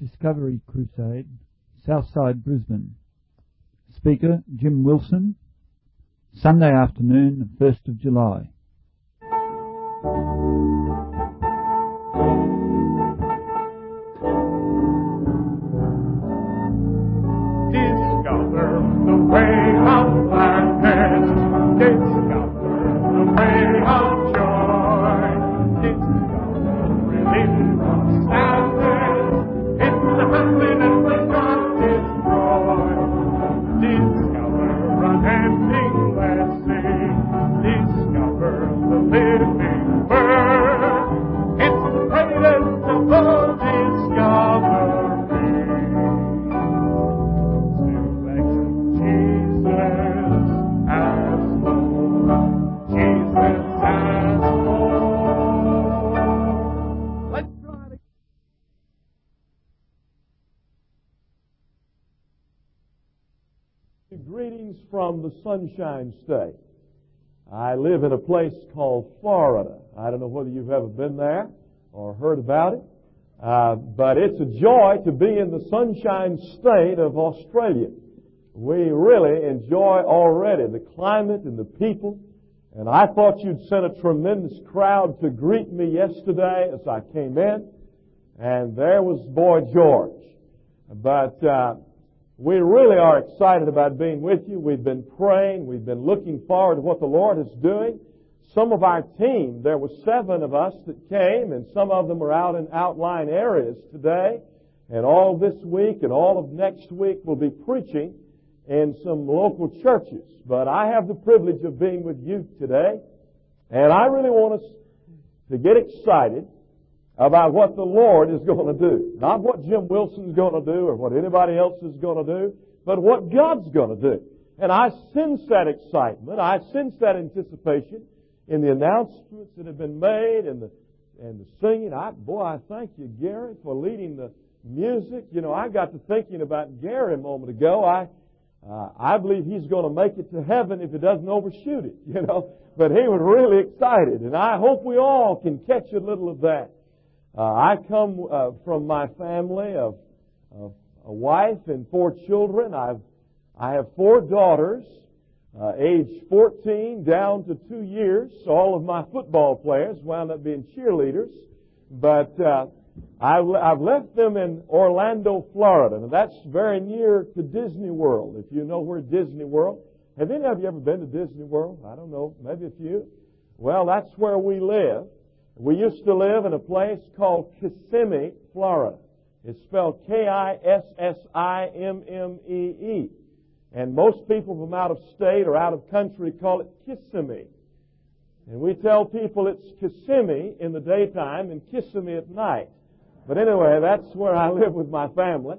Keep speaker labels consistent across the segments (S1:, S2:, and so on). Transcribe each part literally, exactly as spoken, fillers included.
S1: Discovery Crusade, Southside, Brisbane. Speaker, Jim Wilson. Sunday afternoon, first of July.
S2: Discover the way of gladness. Discover the way of joy. Discover relief from sadness. It's the happiness that God destroys. Discover unending blessing. Discover the living word. It's the greatest of all discoveries.
S3: Greetings from the Sunshine State. I live in a place called Florida. I don't know whether you've ever been there or heard about it, uh, but it's a joy to be in the Sunshine State of Australia. We really enjoy already the climate and the people, and I thought you'd send a tremendous crowd to greet me yesterday as I came in, and there was Boy George. But uh, we really are excited about being with you. We've been praying. We've been looking forward to what the Lord is doing. Some of our team, there were seven of us that came, and some of them are out in outlying areas today. And all this week and all of next week we'll be preaching in some local churches. But I have the privilege of being with you today, and I really want us to get excited about what the Lord is going to do. Not what Jim Wilson's going to do or what anybody else is going to do, but what God's going to do. And I sense that excitement. I sense that anticipation in the announcements that have been made and the and the singing. I, boy, I thank you, Gary, for leading the music. You know, I got to thinking about Gary a moment ago. I uh, I believe he's going to make it to heaven if he doesn't overshoot it, you know. But he was really excited, and I hope we all can catch a little of that. Uh, I come uh, from my family of, of a wife and four children. I've I have four daughters, uh, aged fourteen down to two years. So all of my football players wound up being cheerleaders. But uh, I've, I've left them in Orlando, Florida, and that's very near to Disney World. If you know where Disney World, have any of you ever been to Disney World? I don't know, maybe a few. Well, that's where we live. We used to live in a place called Kissimmee, Florida. It's spelled K I S S I M M E E. And most people from out of state or out of country call it Kissimmee. And we tell people it's Kissimmee in the daytime and Kissimmee at night. But anyway, that's where I live with my family.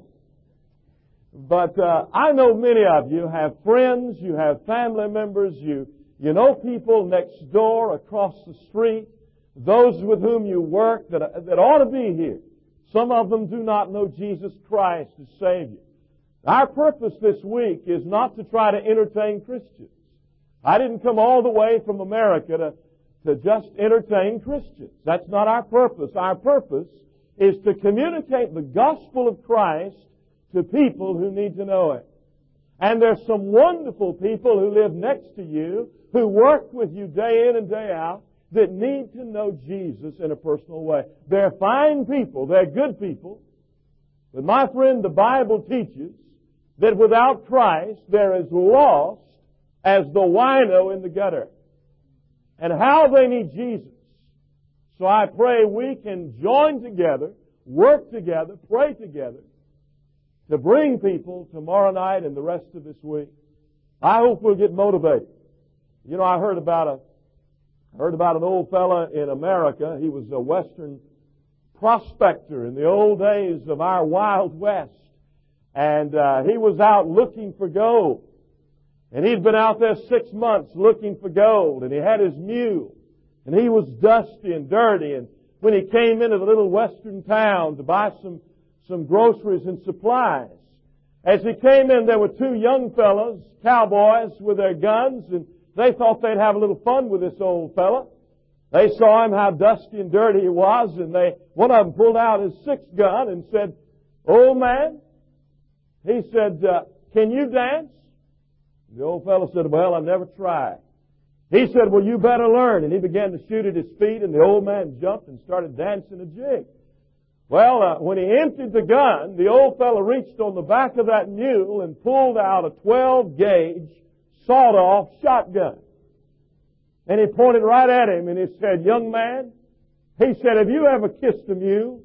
S3: But uh, I know many of you have friends, you have family members, you, you know people next door, across the street, those with whom you work that, that ought to be here. Some of them do not know Jesus Christ as Savior. Our purpose this week is not to try to entertain Christians. I didn't come all the way from America to, to just entertain Christians. That's not our purpose. Our purpose is to communicate the gospel of Christ to people who need to know it. And there's some wonderful people who live next to you, who work with you day in and day out, that need to know Jesus in a personal way. They're fine people. They're good people. But my friend, the Bible teaches that without Christ, they're as lost as the wino in the gutter. And how they need Jesus. So I pray we can join together, work together, pray together to bring people tomorrow night and the rest of this week. I hope we'll get motivated. You know, I heard about a I heard about an old fella in America. He was a Western prospector in the old days of our Wild West. And uh, he was out looking for gold. And he'd been out there six months looking for gold. And he had his mule. And he was dusty and dirty. And when he came into the little western town to buy some, some groceries and supplies, as he came in, there were two young fellows, cowboys, with their guns, and they thought they'd have a little fun with this old fella. They saw him, how dusty and dirty he was, and they, one of them pulled out his sixth gun and said, Old man, he said, uh, can you dance? The old fellow said, well, I never tried. He said, well, you better learn. And he began to shoot at his feet, and the old man jumped and started dancing a jig. Well, uh, when he emptied the gun, the old fellow reached on the back of that mule and pulled out a twelve gauge sawed-off shotgun. And he pointed right at him and he said, young man, he said, have you ever kissed a mule?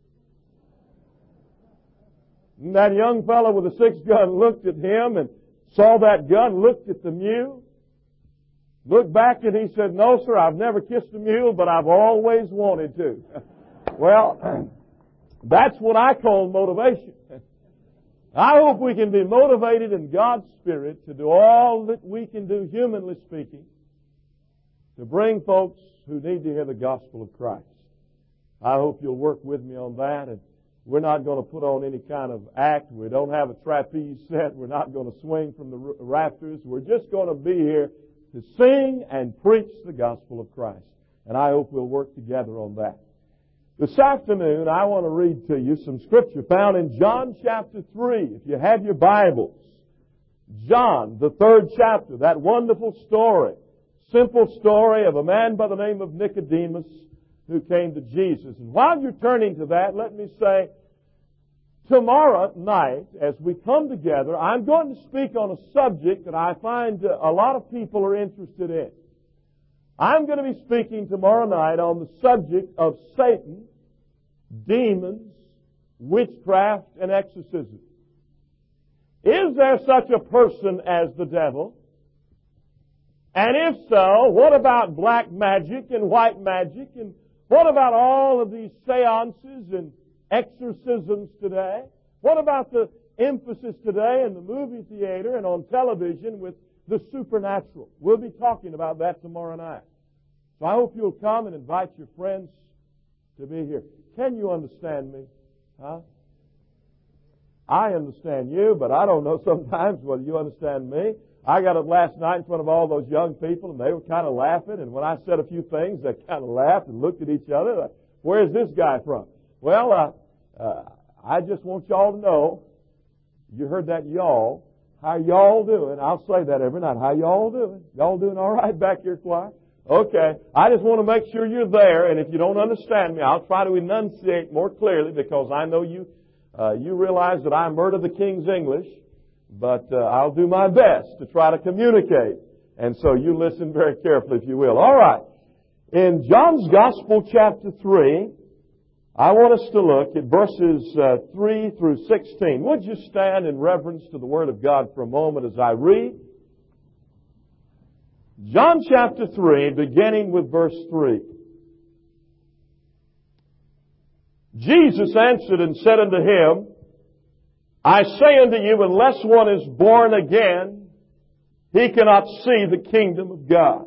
S3: And that young fellow with the six gun looked at him and saw that gun, looked at the mule, looked back and he said, no, sir, I've never kissed a mule, but I've always wanted to. Well, that's what I call motivation. I hope we can be motivated in God's Spirit to do all that we can do, humanly speaking, to bring folks who need to hear the gospel of Christ. I hope you'll work with me on that. And we're not going to put on any kind of act. We don't have a trapeze set. We're not going to swing from the rafters. We're just going to be here to sing and preach the gospel of Christ. And I hope we'll work together on that. This afternoon, I want to read to you some scripture found in John chapter three. If you have your Bibles, John, the third chapter, that wonderful story, simple story of a man by the name of Nicodemus who came to Jesus. And while you're turning to that, let me say, tomorrow night, as we come together, I'm going to speak on a subject that I find a lot of people are interested in. I'm going to be speaking tomorrow night on the subject of Satan, demons, witchcraft, and exorcism. Is there such a person as the devil? And if so, what about black magic and white magic? And what about all of these seances and exorcisms today? What about the emphasis today in the movie theater and on television with the supernatural? We'll be talking about that tomorrow night. So I hope you'll come and invite your friends to be here. Can you understand me? Huh? I understand you, but I don't know sometimes whether you understand me. I got up last night in front of all those young people, and they were kind of laughing. And when I said a few things, they kind of laughed and looked at each other. Like, where's this guy from? Well, uh, uh, I just want y'all to know, you heard that y'all. How y'all doing? I'll say that every night. How y'all doing? Y'all doing all right back here, choir? Okay. I just want to make sure you're there, and if you don't understand me, I'll try to enunciate more clearly because I know you uh, you realize that I murder the King's English, but uh, I'll do my best to try to communicate. And so you listen very carefully, if you will. All right. In John's Gospel, chapter three, I want us to look at verses uh, three through sixteen. Would you stand in reverence to the Word of God for a moment as I read? John chapter three, beginning with verse three. Jesus answered and said unto him, I say unto you, unless one is born again, he cannot see the kingdom of God.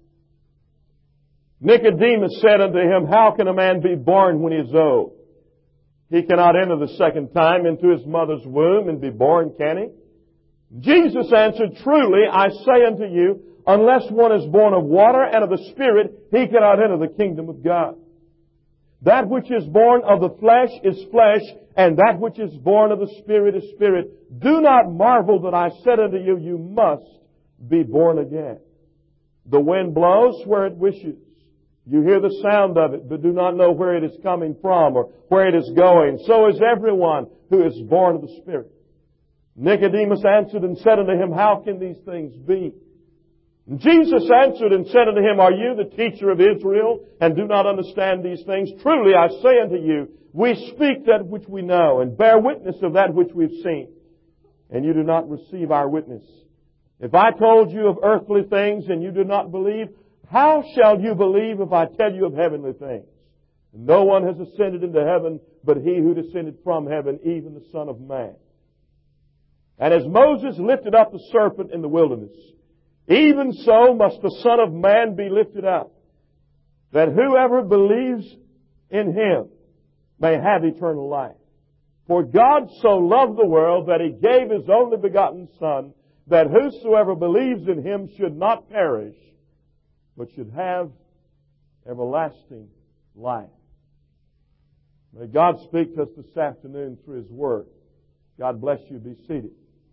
S3: Nicodemus said unto him, how can a man be born when he is old? He cannot enter the second time into his mother's womb and be born, can he? Jesus answered, truly, I say unto you, unless one is born of water and of the Spirit, he cannot enter the kingdom of God. That which is born of the flesh is flesh, and that which is born of the Spirit is spirit. Do not marvel that I said unto you, you must be born again. The wind blows where it wishes. You hear the sound of it, but do not know where it is coming from or where it is going. So is everyone who is born of the Spirit. Nicodemus answered and said unto him, how can these things be? And Jesus answered and said unto him, are you the teacher of Israel, and do not understand these things? Truly I say unto you, we speak that which we know, and bear witness of that which we've seen, and you do not receive our witness. If I told you of earthly things, and you do not believe, how shall you believe if I tell you of heavenly things? No one has ascended into heaven, but he who descended from heaven, even the Son of Man. And as Moses lifted up the serpent in the wilderness, even so must the Son of Man be lifted up, that whoever believes in Him may have eternal life. For God so loved the world that He gave His only begotten Son, that whosoever believes in Him should not perish, but should have everlasting life. May God speak to us this afternoon through His Word. God bless you. Be seated.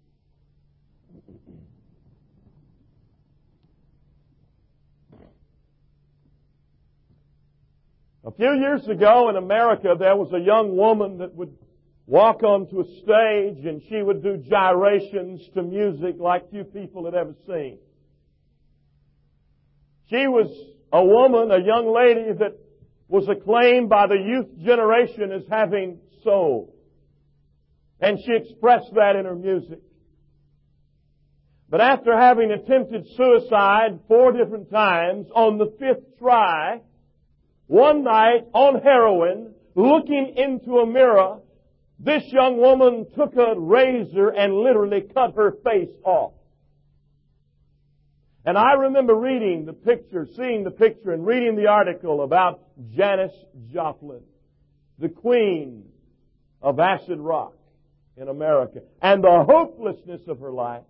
S3: A few years ago in America, there was a young woman that would walk onto a stage and she would do gyrations to music like few people had ever seen. She was a woman, a young lady that was acclaimed by the youth generation as having soul. And she expressed that in her music. But after having attempted suicide four different times, on the fifth try, one night on heroin, looking into a mirror, this young woman took a razor and literally cut her face off. And I remember reading the picture, seeing the picture and reading the article about Janis Joplin, the queen of acid rock in America, and the hopelessness of her life.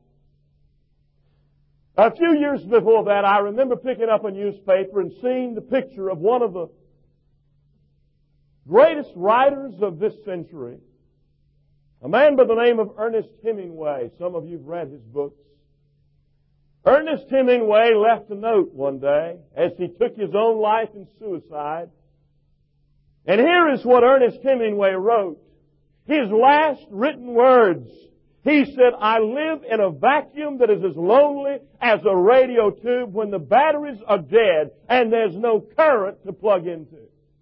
S3: A few years before that, I remember picking up a newspaper and seeing the picture of one of the greatest writers of this century, a man by the name of Ernest Hemingway. Some of you have read his books. Ernest Hemingway left a note one day as he took his own life in suicide. And here is what Ernest Hemingway wrote. His last written words. He said, "I live in a vacuum that is as lonely as a radio tube when the batteries are dead and there's no current to plug into.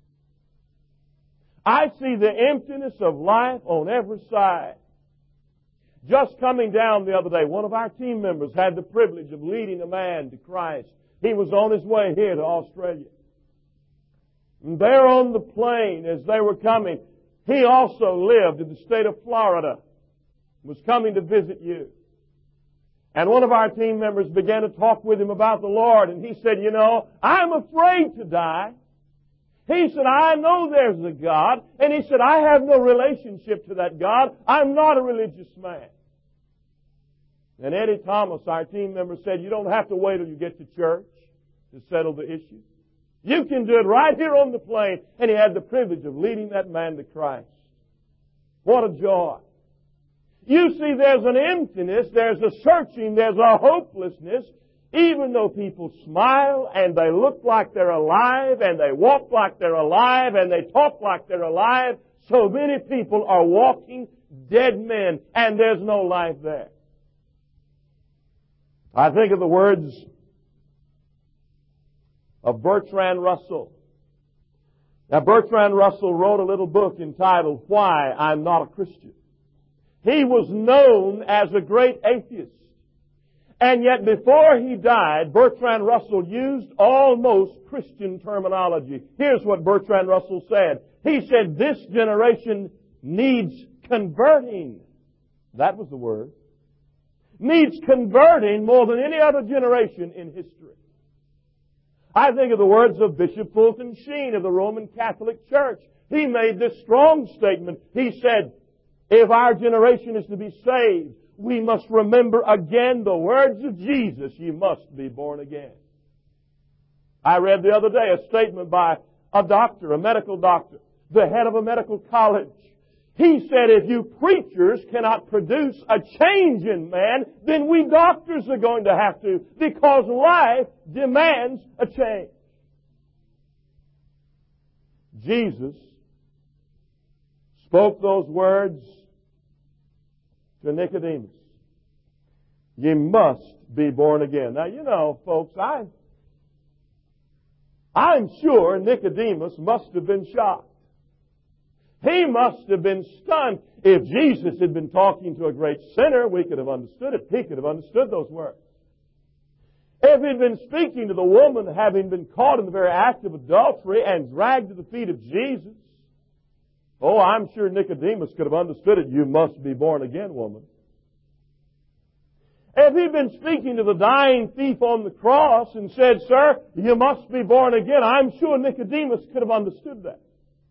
S3: I see the emptiness of life on every side." Just coming down the other day, one of our team members had the privilege of leading a man to Christ. He was on his way here to Australia. And there on the plane, as they were coming, he also lived in the state of Florida, was coming to visit you. And one of our team members began to talk with him about the Lord, and he said, "You know, I'm afraid to die." He said, "I know there's a God." And he said, "I have no relationship to that God. I'm not a religious man." And Eddie Thomas, our team member, said, "You don't have to wait till you get to church to settle the issue. You can do it right here on the plane." And he had the privilege of leading that man to Christ. What a joy. You see, there's an emptiness, there's a searching, there's a hopelessness. Even though people smile and they look like they're alive and they walk like they're alive and they talk like they're alive, so many people are walking dead men and there's no life there. I think of the words of Bertrand Russell. Now, Bertrand Russell wrote a little book entitled "Why I'm Not a Christian." He was known as a great atheist. And yet before he died, Bertrand Russell used almost Christian terminology. Here's what Bertrand Russell said. He said, "This generation needs converting." That was the word. Needs converting more than any other generation in history. I think of the words of Bishop Fulton Sheen of the Roman Catholic Church. He made this strong statement. He said, "If our generation is to be saved, we must remember again the words of Jesus, you must be born again." I read the other day a statement by a doctor, a medical doctor, the head of a medical college. He said, "If you preachers cannot produce a change in man, then we doctors are going to have to, because life demands a change." Jesus spoke those words to Nicodemus. "You must be born again." Now, you know, folks, I, I'm sure Nicodemus must have been shocked. He must have been stunned. If Jesus had been talking to a great sinner, we could have understood it. He could have understood those words. If he'd been speaking to the woman having been caught in the very act of adultery and dragged to the feet of Jesus, oh, I'm sure Nicodemus could have understood it. "You must be born again, woman." If he'd been speaking to the dying thief on the cross and said, "Sir, you must be born again," I'm sure Nicodemus could have understood that.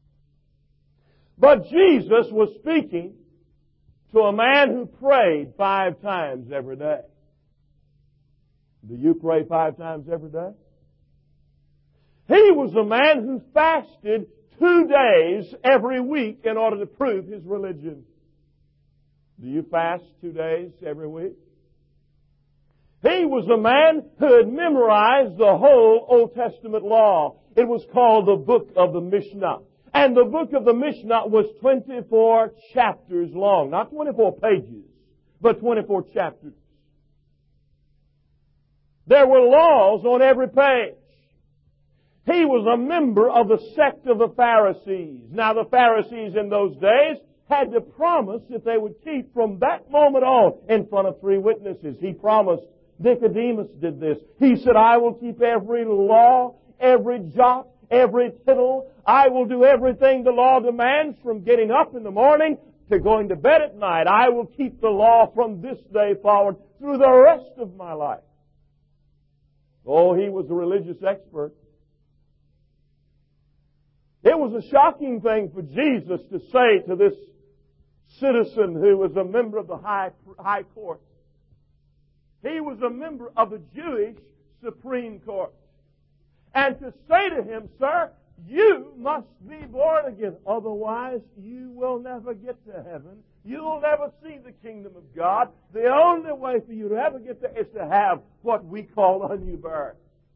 S3: But Jesus was speaking to a man who prayed five times every day. Do you pray five times every day? He was a man who fasted two days every week in order to prove his religion. Do you fast two days every week? He was a man who had memorized the whole Old Testament law. It was called the book of the Mishnah. And the book of the Mishnah was twenty-four chapters long. Not twenty-four pages, but twenty-four chapters. There were laws on every page. He was a member of the sect of the Pharisees. Now the Pharisees in those days had to promise that they would keep from that moment on in front of three witnesses. He promised. Nicodemus did this. He said, I will keep every law, every jot, every tittle. I will do everything the law demands from getting up in the morning to going to bed at night. I will keep the law from this day forward through the rest of my life. Oh, he was a religious expert. It was a shocking thing for Jesus to say to this citizen who was a member of the high, high court. He was a member of the Jewish Supreme Court. And to say to him, sir, you must be born again. Otherwise, you will never get to heaven. You'll never see the kingdom of God. The only way for you to ever get there is to have what we call a new birth.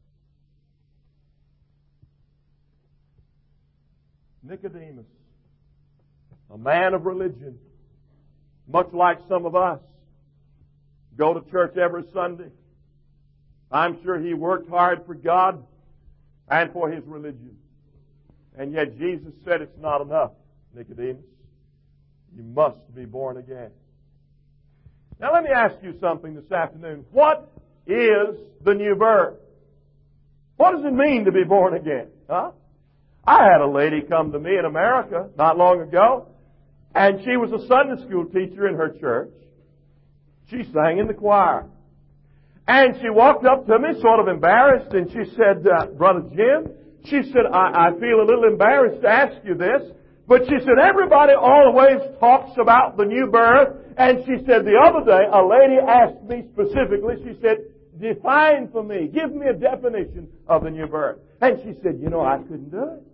S3: Nicodemus, a man of religion, much like some of us, go to church every Sunday. I'm sure he worked hard for God and for his religion. And yet Jesus said it's not enough, Nicodemus. You must be born again. Now let me ask you something this afternoon. What is the new birth? What does it mean to be born again? Huh? I had a lady come to me in America not long ago, and she was a Sunday school teacher in her church. She sang in the choir. And she walked up to me, sort of embarrassed, and she said, uh, Brother Jim, she said, I, I feel a little embarrassed to ask you this, but she said, everybody always talks about the new birth, and she said, the other day, a lady asked me specifically, she said, define for me, give me a definition of the new birth. And she said, you know, I couldn't do it.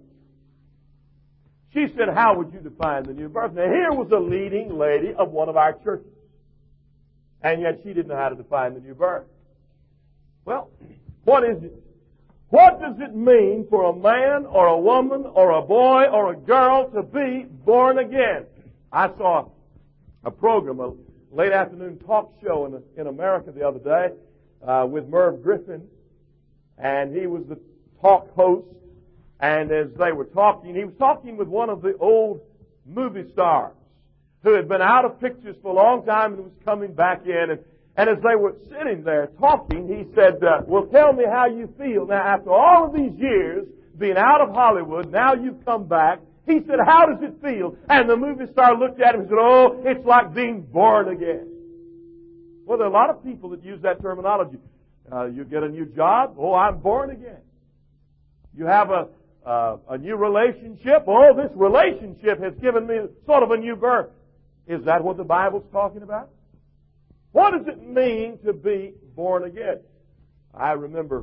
S3: She said, how would you define the new birth? Now, here was a leading lady of one of our churches. And yet she didn't know how to define the new birth. Well, what is it? What does it mean for a man or a woman or a boy or a girl to be born again? I saw a program, a late afternoon talk show in, in America the other day uh, with Merv Griffin. And he was the talk host. And as they were talking, he was talking with one of the old movie stars who had been out of pictures for a long time and was coming back in. And, and as they were sitting there talking, he said, uh, well, tell me how you feel. Now, after all of these years being out of Hollywood, now you've come back. He said, how does it feel? And the movie star looked at him and said, oh, it's like being born again. Well, there are a lot of people that use that terminology. Uh, you get a new job. Oh, I'm born again. You have a, uh, a new relationship. Oh, this relationship has given me sort of a new birth. Is that what the Bible's talking about? What does it mean to be born again? I remember,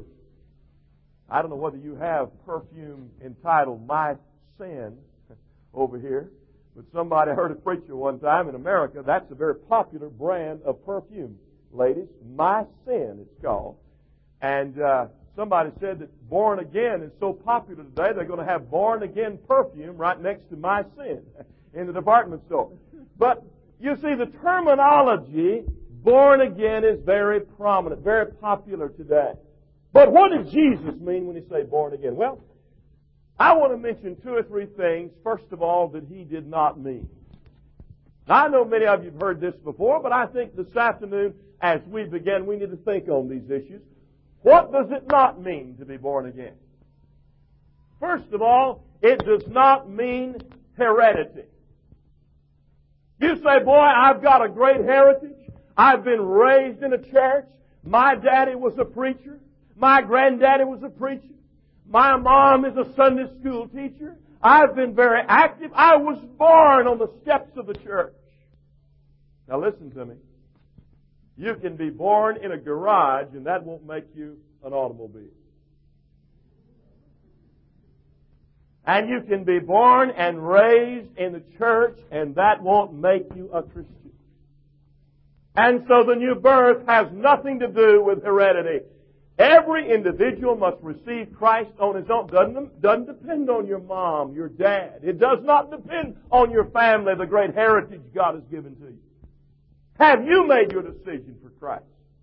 S3: I don't know whether you have perfume entitled My Sin over here, but somebody heard a preacher one time in America. That's a very popular brand of perfume, ladies. My Sin, it's called. And uh, somebody said that Born Again is so popular today, they're going to have Born Again perfume right next to My Sin in the department store. But you see, the terminology born again is very prominent, very popular today. But what does Jesus mean when he say born again? Well, I want to mention two or three things, first of all, that he did not mean. Now, I know many of you have heard this before, but I think this afternoon, as we begin, we need to think on these issues. What does it not mean to be born again? First of all, it does not mean heredity. You say, boy, I've got a great heritage. I've been raised in a church. My daddy was a preacher. My granddaddy was a preacher. My mom is a Sunday school teacher. I've been very active. I was born on the steps of the church. Now listen to me. You can be born in a garage and that won't make you an automobile. And you can be born and raised in the church, and that won't make you a Christian. And so the new birth has nothing to do with heredity. Every individual must receive Christ on his own. Doesn't, doesn't depend on your mom, your dad. It does not depend on your family, the great heritage God has given to you. Have you made your decision for Christ?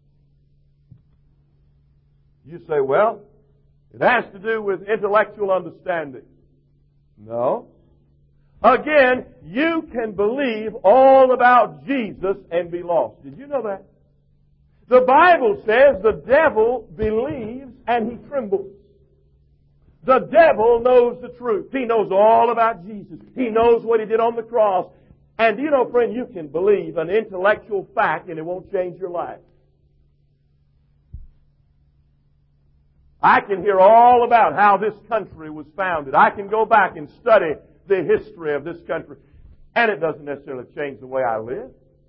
S3: You say, well, it has to do with intellectual understanding. No. Again, you can believe all about Jesus and be lost. Did you know that? The Bible says the devil believes and he trembles. The devil knows the truth. He knows all about Jesus. He knows what he did on the cross. And you know, friend, you can believe an intellectual fact and it won't change your life. I can hear all about how this country was founded. I can go back and study the history of this country. And it doesn't necessarily change the way I live.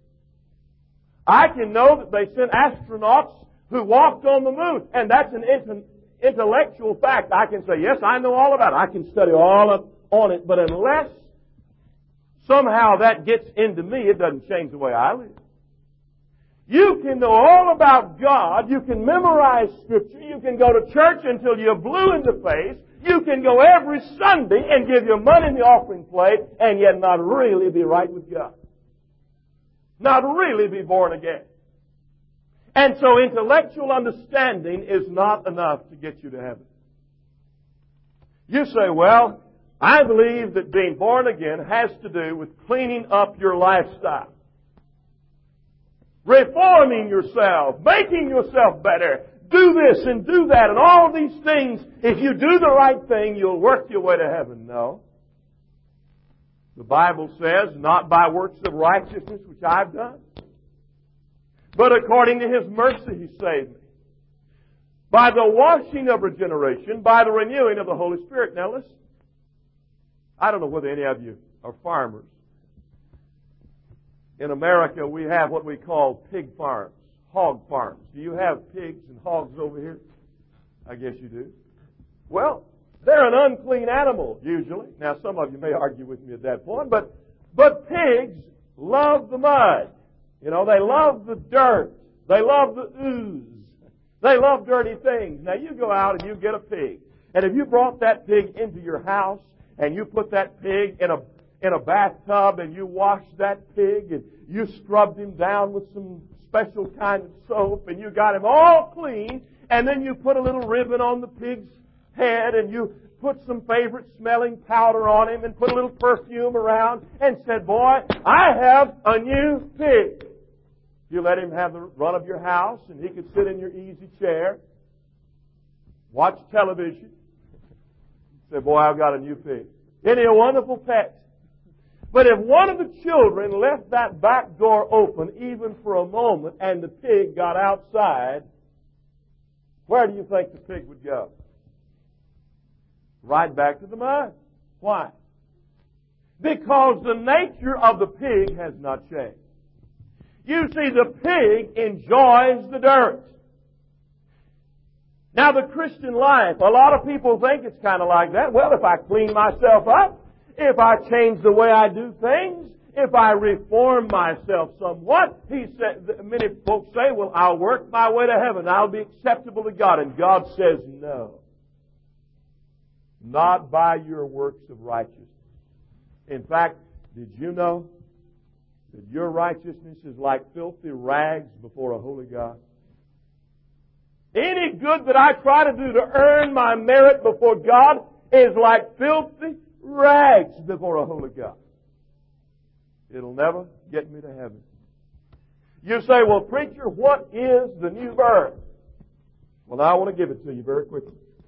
S3: I can know that they sent astronauts who walked on the moon. And that's an intellectual fact. I can say, yes, I know all about it. I can study all of, on it. But unless somehow that gets into me, it doesn't change the way I live. You can know all about God. You can memorize Scripture. You can go to church until you're blue in the face. You can go every Sunday and give your money in the offering plate and yet not really be right with God. Not really be born again. And so intellectual understanding is not enough to get you to heaven. You say, well, I believe that being born again has to do with cleaning up your lifestyle. Reforming yourself, making yourself better. Do this and do that and all these things. If you do the right thing, you'll work your way to heaven. No. The Bible says, not by works of righteousness which I've done, but according to His mercy He saved me. By the washing of regeneration, by the renewing of the Holy Spirit. Now listen, I don't know whether any of you are farmers. In America, we have what we call pig farms, hog farms. Do you have pigs and hogs over here? I guess you do. Well, they're an unclean animal, usually. Now, some of you may argue with me at that point, but, but pigs love the mud. You know, they love the dirt. They love the ooze. They love dirty things. Now, you go out and you get a pig. And if you brought that pig into your house and you put that pig in a in a bathtub and you washed that pig and you scrubbed him down with some special kind of soap and you got him all clean, and then you put a little ribbon on the pig's head and you put some favorite smelling powder on him and put a little perfume around and said, boy, I have a new pig. You let him have the run of your house and he could sit in your easy chair, watch television, say, boy, I've got a new pig. Isn't he a wonderful pet? But if one of the children left that back door open even for a moment and the pig got outside, where do you think the pig would go? Right back to the mud. Why? Because the nature of the pig has not changed. You see, the pig enjoys the dirt. Now, the Christian life, a lot of people think it's kind of like that. Well, if I clean myself up, if I change the way I do things, if I reform myself somewhat, he said, many folks say, well, I'll work my way to heaven. I'll be acceptable to God. And God says, no. Not by your works of righteousness. In fact, did you know that your righteousness is like filthy rags before a holy God? Any good that I try to do to earn my merit before God is like filthy rags before a holy God. It'll never get me to heaven. You say, well, preacher, what is the new birth? Well, now I want to give it to you very quickly.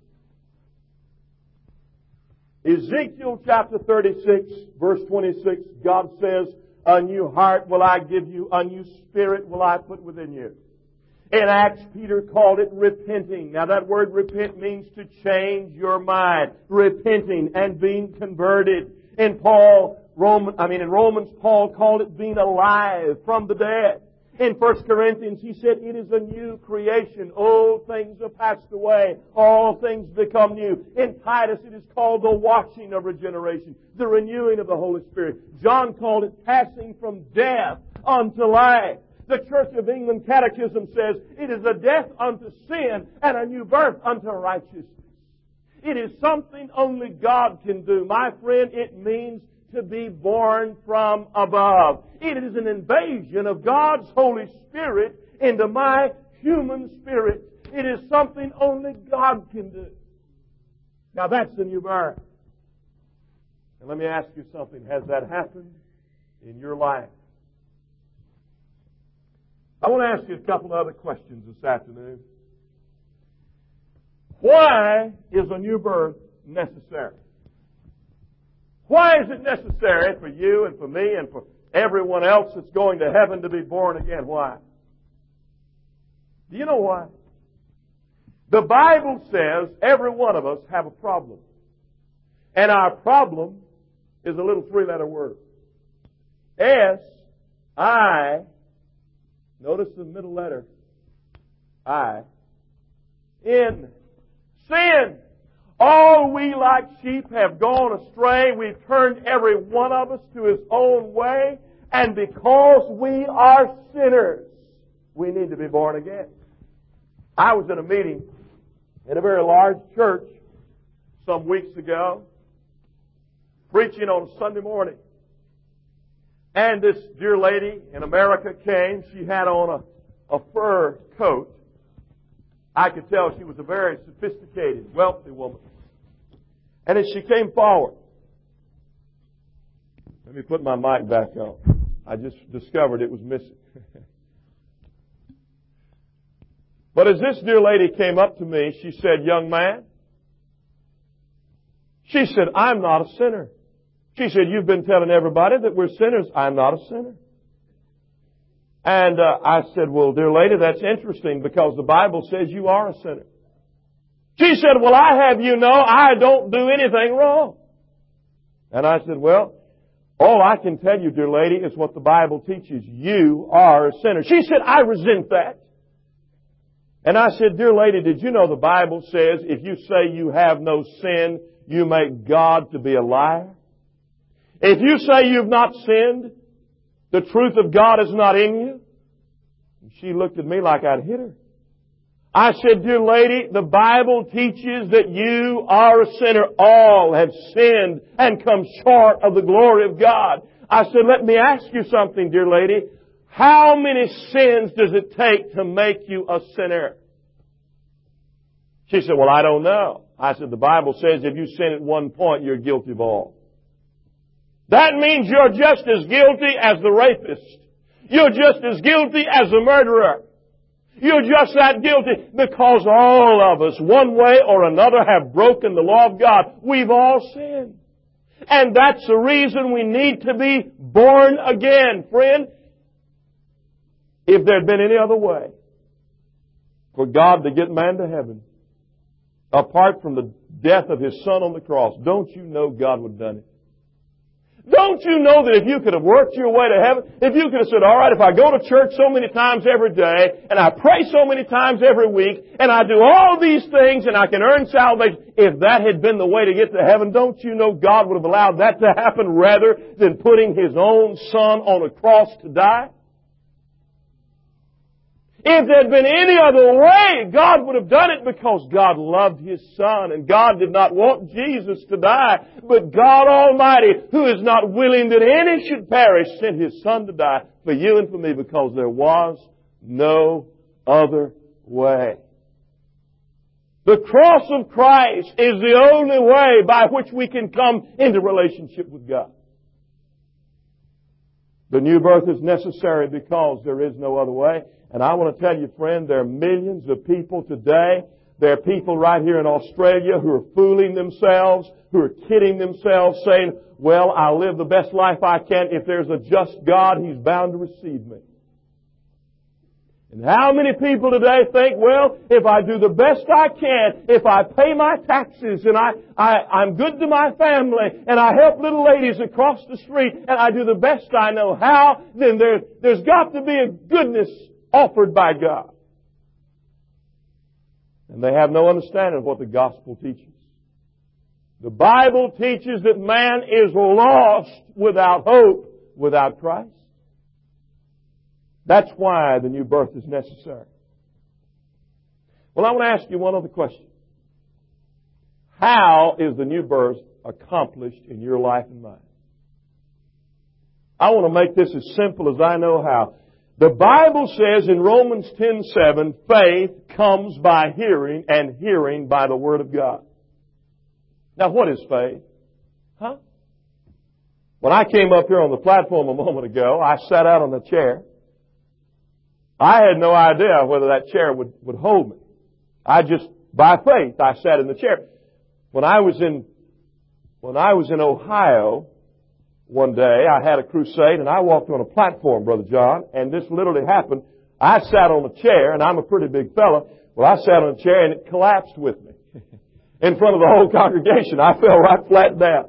S3: Ezekiel chapter thirty-six, verse twenty-six, God says, a new heart will I give you, a new spirit will I put within you. In Acts, Peter called it repenting. Now that word repent means to change your mind. Repenting and being converted. In Paul, Roman, I mean in Romans, Paul called it being alive from the dead. In First Corinthians, he said, it is a new creation. Old things are passed away. All things become new. In Titus, it is called the washing of regeneration, the renewing of the Holy Spirit. John called it passing from death unto life. The Church of England Catechism says, it is a death unto sin and a new birth unto righteousness. It is something only God can do. My friend, it means to be born from above. It is an invasion of God's Holy Spirit into my human spirit. It is something only God can do. Now that's the new birth. And let me ask you something. Has that happened in your life? I want to ask you a couple of other questions this afternoon. Why is a new birth necessary? Why is it necessary for you and for me and for everyone else that's going to heaven to be born again? Why? Do you know why? The Bible says every one of us have a problem. And our problem is a little three-letter word. S, I, notice the middle letter, I, N, sin. All we like sheep have gone astray. We've turned every one of us to his own way. And because we are sinners, we need to be born again. I was in a meeting in a very large church some weeks ago, preaching on a Sunday morning. And this dear lady in America came. She had on a, a fur coat. I could tell she was a very sophisticated, wealthy woman. And as she came forward, let me put my mic back on. I just discovered it was missing. But as this dear lady came up to me, she said, young man, she said, I'm not a sinner. She said, you've been telling everybody that we're sinners. I'm not a sinner. And uh, I said, well, dear lady, that's interesting because the Bible says you are a sinner. She said, well, I have you know I don't do anything wrong. And I said, well, all I can tell you, dear lady, is what the Bible teaches. You are a sinner. She said, I resent that. And I said, dear lady, did you know the Bible says if you say you have no sin, you make God to be a liar? If you say you've not sinned, the truth of God is not in you. And she looked at me like I'd hit her. I said, dear lady, the Bible teaches that you are a sinner. All have sinned and come short of the glory of God. I said, let me ask you something, dear lady. How many sins does it take to make you a sinner? She said, well, I don't know. I said, the Bible says if you sin at one point, you're guilty of all. That means you're just as guilty as the rapist. You're just as guilty as the murderer. You're just that guilty because all of us, one way or another, have broken the law of God. We've all sinned. And that's the reason we need to be born again. Friend, if there had been any other way for God to get man to heaven, apart from the death of His Son on the cross, don't you know God would have done it? Don't you know that if you could have worked your way to heaven, if you could have said, all right, if I go to church so many times every day, and I pray so many times every week, and I do all these things, and I can earn salvation, if that had been the way to get to heaven, don't you know God would have allowed that to happen rather than putting His own Son on a cross to die? If there had been any other way, God would have done it because God loved His Son and God did not want Jesus to die. But God Almighty, who is not willing that any should perish, sent His Son to die for you and for me because there was no other way. The cross of Christ is the only way by which we can come into relationship with God. The new birth is necessary because there is no other way. And I want to tell you, friend, there are millions of people today. There are people right here in Australia who are fooling themselves, who are kidding themselves, saying, well, I'll live the best life I can. If there's a just God, He's bound to receive me. And how many people today think, well, if I do the best I can, if I pay my taxes and I, I, I'm good to my family and I help little ladies across the street and I do the best I know how, then there, there's got to be a goodness offered by God. And they have no understanding of what the gospel teaches. The Bible teaches that man is lost without hope, without Christ. That's why the new birth is necessary. Well, I want to ask you one other question. How is the new birth accomplished in your life and mine? I want to make this as simple as I know how. The Bible says in Romans ten seven, faith comes by hearing, and hearing by the Word of God. Now, what is faith? Huh? When I came up here on the platform a moment ago, I sat out on the chair. I had no idea whether that chair would, would hold me. I just, by faith, I sat in the chair. When I was in, when I was in Ohio one day, I had a crusade and I walked on a platform, Brother John, and this literally happened. I sat on a chair, and I'm a pretty big fella. Well, I sat on a chair and it collapsed with me. In front of the whole congregation. I fell right flat down.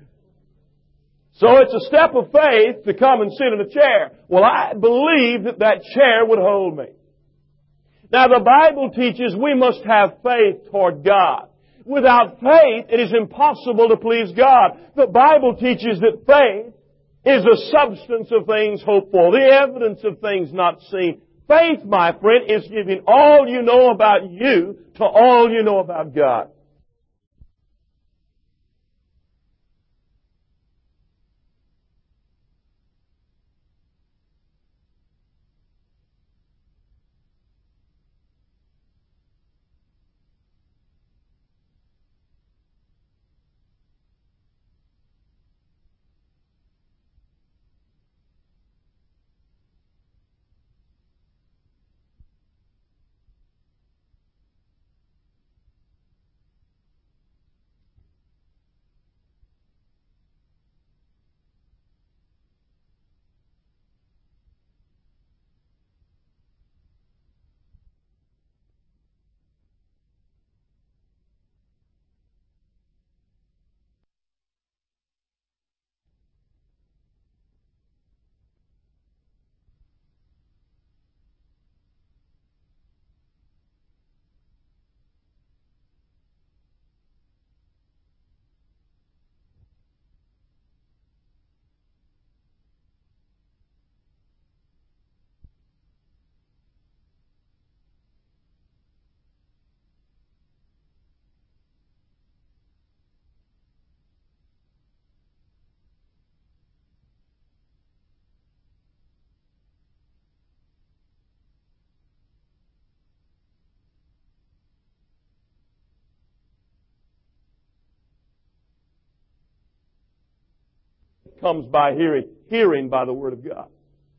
S3: So it's a step of faith to come and sit in a chair. Well, I believed that that chair would hold me. Now, the Bible teaches we must have faith toward God. Without faith, it is impossible to please God. The Bible teaches that faith is the substance of things hoped for, the evidence of things not seen. Faith, my friend, is giving all you know about you to all you know about God. Comes by hearing, hearing by the Word of God.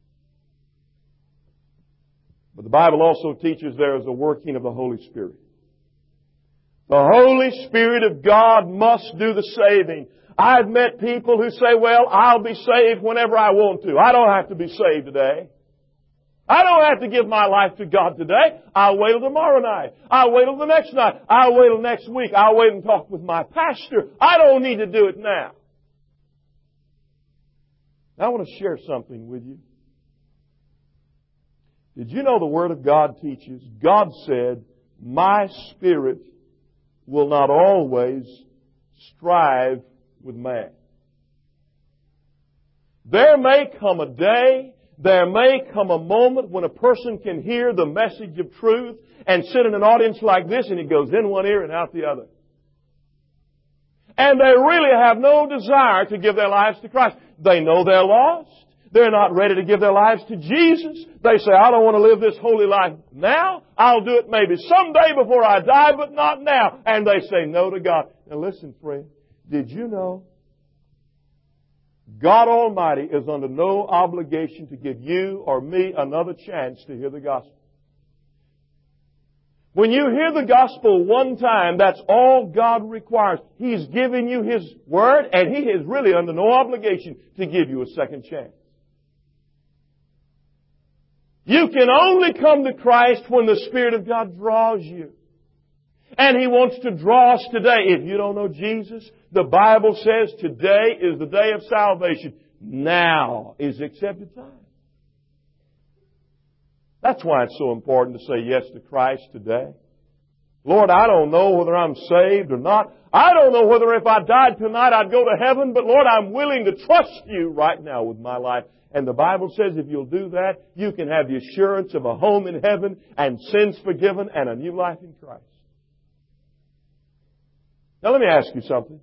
S3: But the Bible also teaches there is a working of the Holy Spirit. The Holy Spirit of God must do the saving. I've met people who say, well, I'll be saved whenever I want to. I don't have to be saved today. I don't have to give my life to God today. I'll wait till tomorrow night. I'll wait till the next night. I'll wait till next week. I'll wait and talk with my pastor. I don't need to do it now. Now, I want to share something with you. Did you know the Word of God teaches? God said, my spirit will not always strive with man. There may come a day, there may come a moment when a person can hear the message of truth and sit in an audience like this and it goes in one ear and out the other. And they really have no desire to give their lives to Christ. They know they're lost. They're not ready to give their lives to Jesus. They say, I don't want to live this holy life now. I'll do it maybe someday before I die, but not now. And they say no to God. Now listen, friend. Did you know God Almighty is under no obligation to give you or me another chance to hear the gospel? When you hear the gospel one time, that's all God requires. He's given you His Word, and He is really under no obligation to give you a second chance. You can only come to Christ when the Spirit of God draws you. And He wants to draw us today. If you don't know Jesus, the Bible says today is the day of salvation. Now is the accepted time. That's why it's so important to say yes to Christ today. Lord, I don't know whether I'm saved or not. I don't know whether if I died tonight I'd go to heaven, but Lord, I'm willing to trust You right now with my life. And the Bible says if you'll do that, you can have the assurance of a home in heaven and sins forgiven and a new life in Christ. Now let me ask you something.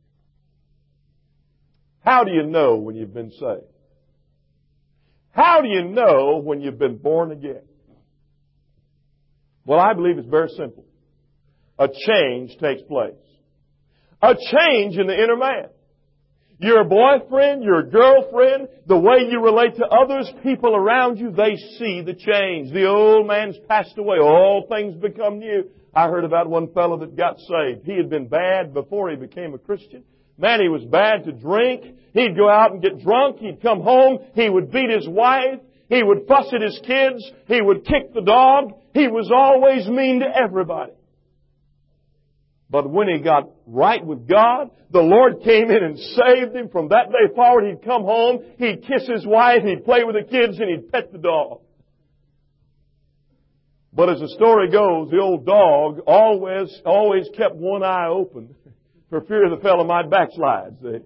S3: How do you know when you've been saved? How do you know when you've been born again? Well, I believe it's very simple. A change takes place. A change in the inner man. Your boyfriend, your girlfriend, the way you relate to others, people around you, they see the change. The old man's passed away. All things become new. I heard about one fellow that got saved. He had been bad before he became a Christian. Man, he was bad to drink. He'd go out and get drunk. He'd come home. He would beat his wife. He would fuss at his kids. He would kick the dog. He was always mean to everybody. But when he got right with God, the Lord came in and saved him. From that day forward, he'd come home. He'd kiss his wife. He'd play with the kids, and he'd pet the dog. But as the story goes, the old dog always, always kept one eye open for fear the fellow might backslide. See?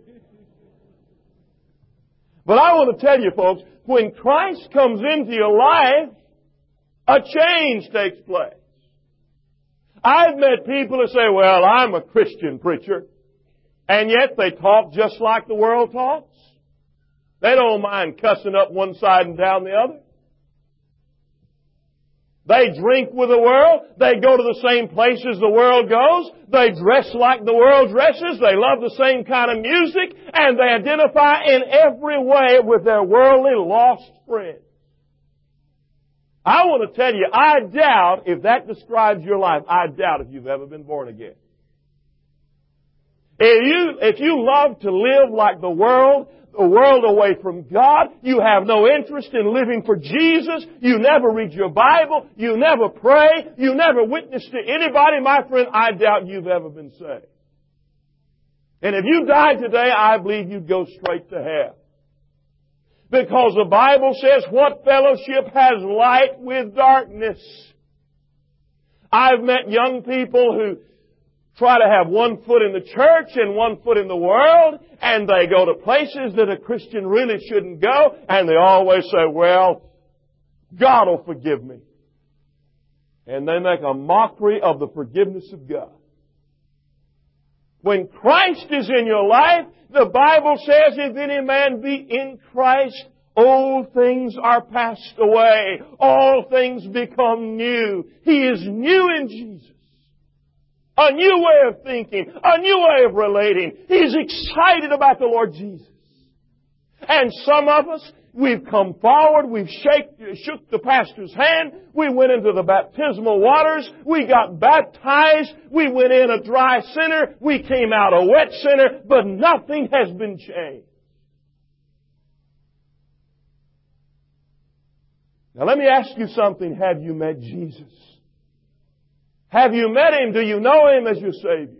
S3: But I want to tell you, folks, when Christ comes into your life, a change takes place. I've met people who say, well, I'm a Christian preacher, and yet they talk just like the world talks. They don't mind cussing up one side and down the other. They drink with the world. They go to the same places the world goes. They dress like the world dresses. They love the same kind of music. And they identify in every way with their worldly lost friends. I want to tell you, I doubt if that describes your life. I doubt if you've ever been born again. If you, if you love to live like the world, the world away from God, you have no interest in living for Jesus, you never read your Bible, you never pray, you never witness to anybody, my friend, I doubt you've ever been saved. And if you died today, I believe you'd go straight to hell. Because the Bible says, what fellowship has light with darkness? I've met young people who try to have one foot in the church and one foot in the world, and they go to places that a Christian really shouldn't go, and they always say, well, God will forgive me. And they make a mockery of the forgiveness of God. When Christ is in your life, the Bible says, if any man be in Christ, old things are passed away. All things become new. He is new in Jesus. A new way of thinking. A new way of relating. He's excited about the Lord Jesus. And some of us, we've come forward, we've shake, shook the pastor's hand, we went into the baptismal waters, we got baptized, we went in a dry sinner, we came out a wet sinner, but nothing has been changed. Now let me ask you something. Have you met Jesus? Have you met Him? Do you know Him as your Savior?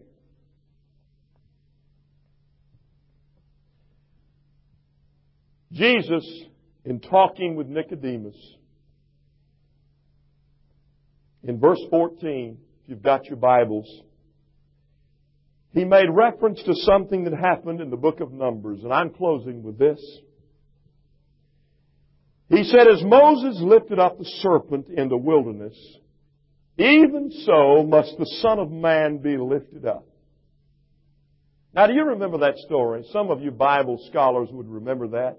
S3: Jesus, in talking with Nicodemus, in verse fourteen, if you've got your Bibles, He made reference to something that happened in the book of Numbers, and I'm closing with this. He said, as Moses lifted up the serpent in the wilderness, even so must the Son of Man be lifted up. Now, do you remember that story? Some of you Bible scholars would remember that.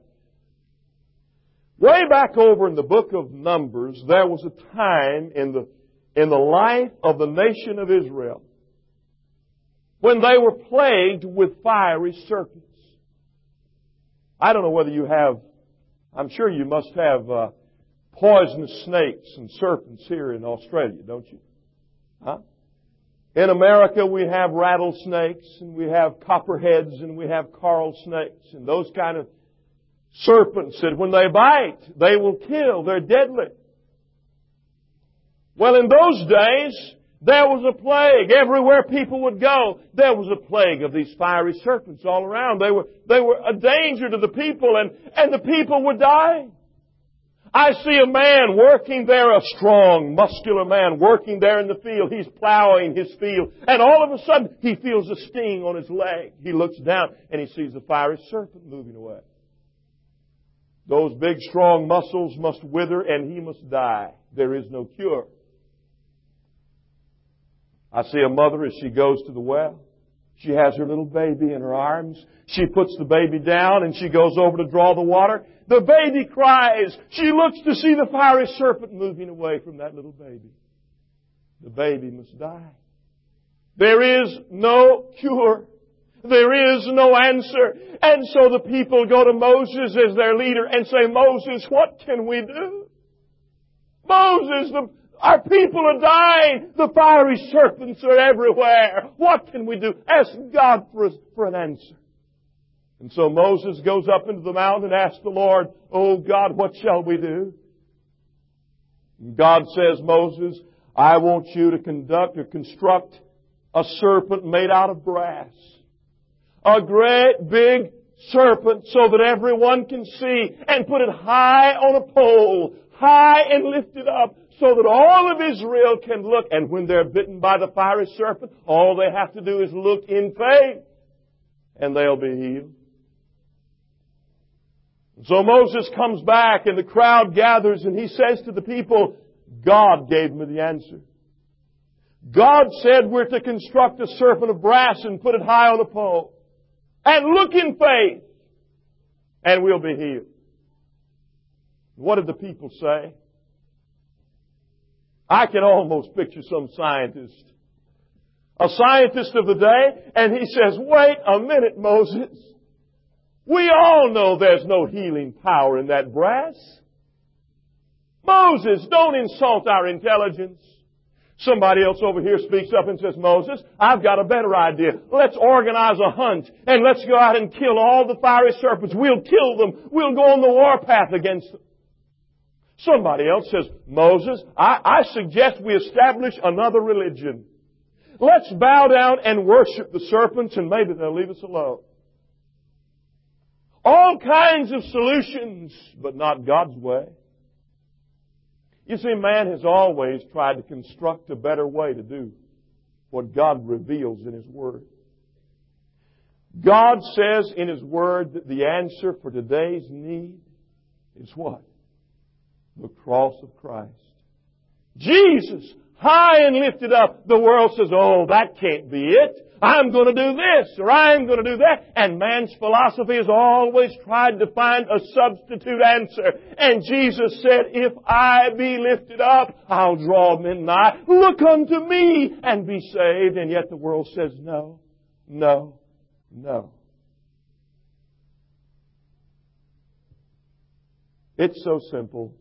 S3: Way back over in the book of Numbers, there was a time in the, in the life of the nation of Israel when they were plagued with fiery serpents. I don't know whether you have, I'm sure you must have uh, poisonous snakes and serpents here in Australia, don't you? Huh? In America, we have rattlesnakes, and we have copperheads, and we have coral snakes, and those kind of serpents that when they bite, they will kill. They're deadly. Well, in those days, there was a plague. Everywhere people would go, there was a plague of these fiery serpents all around. They were, they were a danger to the people, and, and the people were dying. I see a man working there, a strong, muscular man working there in the field. He's plowing his field. And all of a sudden, he feels a sting on his leg. He looks down and he sees a fiery serpent moving away. Those big, strong muscles must wither and he must die. There is no cure. I see a mother as she goes to the well. She has her little baby in her arms. She puts the baby down and she goes over to draw the water. The baby cries. She looks to see the fiery serpent moving away from that little baby. The baby must die. There is no cure. There is no answer. And so the people go to Moses as their leader and say, Moses, what can we do? Moses, the Our people are dying. The fiery serpents are everywhere. What can we do? Ask God for, a, for an answer. And so Moses goes up into the mountain and asks the Lord, Oh God, what shall we do? And God says, Moses, I want you to conduct or construct a serpent made out of brass. A great big serpent so that everyone can see, and put it high on a pole, high and lifted up, so that all of Israel can look. And when they're bitten by the fiery serpent, all they have to do is look in faith, and they'll be healed. So Moses comes back, and the crowd gathers, and he says to the people, God gave me the answer. God said we're to construct a serpent of brass and put it high on a pole. And look in faith, and we'll be healed. What did the people say? I can almost picture some scientist, a scientist of the day, and he says, wait a minute, Moses. We all know there's no healing power in that brass. Moses, don't insult our intelligence. Somebody else over here speaks up and says, Moses, I've got a better idea. Let's organize a hunt and let's go out and kill all the fiery serpents. We'll kill them. We'll go on the warpath against them. Somebody else says, Moses, I, I suggest we establish another religion. Let's bow down and worship the serpents and maybe they'll leave us alone. All kinds of solutions, but not God's way. You see, man has always tried to construct a better way to do what God reveals in His Word. God says in His Word that the answer for today's need is what? The cross of Christ. Jesus, high and lifted up. The world says, oh, that can't be it. I'm going to do this or I'm going to do that. And man's philosophy has always tried to find a substitute answer. And Jesus said, if I be lifted up, I'll draw men nigh. Look unto me and be saved. And yet the world says, no, no, no. It's so simple.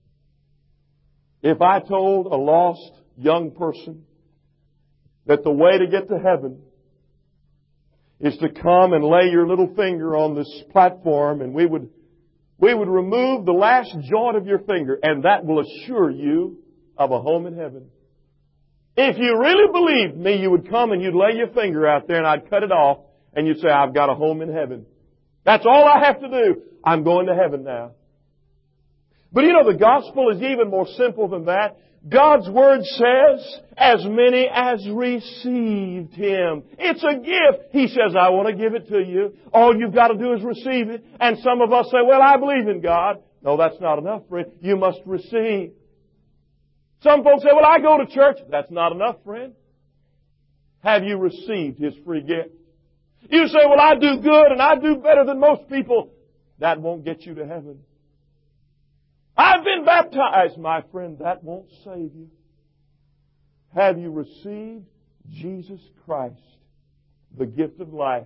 S3: If I told a lost young person that the way to get to heaven is to come and lay your little finger on this platform and we would, we would remove the last joint of your finger and that will assure you of a home in heaven. If you really believed me, you would come and you'd lay your finger out there and I'd cut it off and you'd say, I've got a home in heaven. That's all I have to do. I'm going to heaven now. But you know, the gospel is even more simple than that. God's Word says, as many as received Him. It's a gift. He says, I want to give it to you. All you've got to do is receive it. And some of us say, well, I believe in God. No, that's not enough, friend. You must receive. Some folks say, well, I go to church. That's not enough, friend. Have you received His free gift? You say, well, I do good and I do better than most people. That won't get you to heaven. I've been baptized, my friend. That won't save you. Have you received Jesus Christ, the gift of life?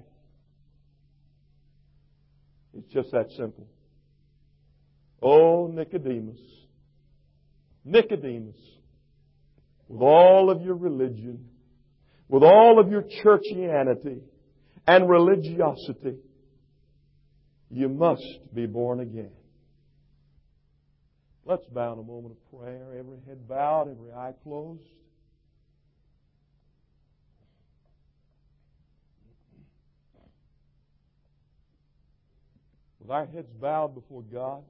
S3: It's just that simple. Oh, Nicodemus. Nicodemus. With all of your religion, with all of your churchianity and religiosity, you must be born again. Let's bow in a moment of prayer. Every head bowed, every eye closed. With our heads bowed before God,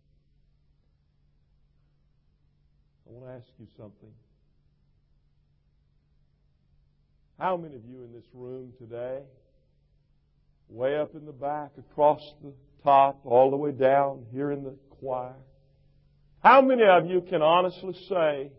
S3: I want to ask you something. How many of you in this room today, way up in the back, across the top, all the way down, here in the choir, how many of you can honestly say,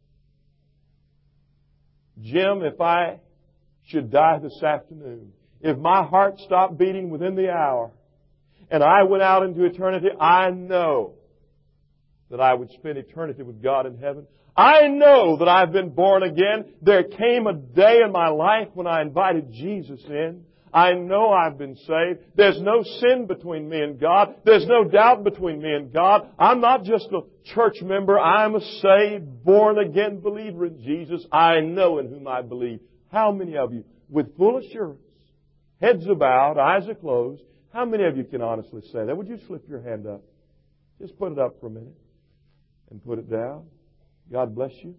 S3: Jim, if I should die this afternoon, if my heart stopped beating within the hour, and I went out into eternity, I know that I would spend eternity with God in heaven. I know that I've been born again. There came a day in my life when I invited Jesus in. I know I've been saved. There's no sin between me and God. There's no doubt between me and God. I'm not just a church member. I'm a saved, born-again believer in Jesus. I know in whom I believe. How many of you, with full assurance, heads are bowed, eyes are closed, how many of you can honestly say that? Would you slip your hand up? Just put it up for a minute and put it down. God bless you.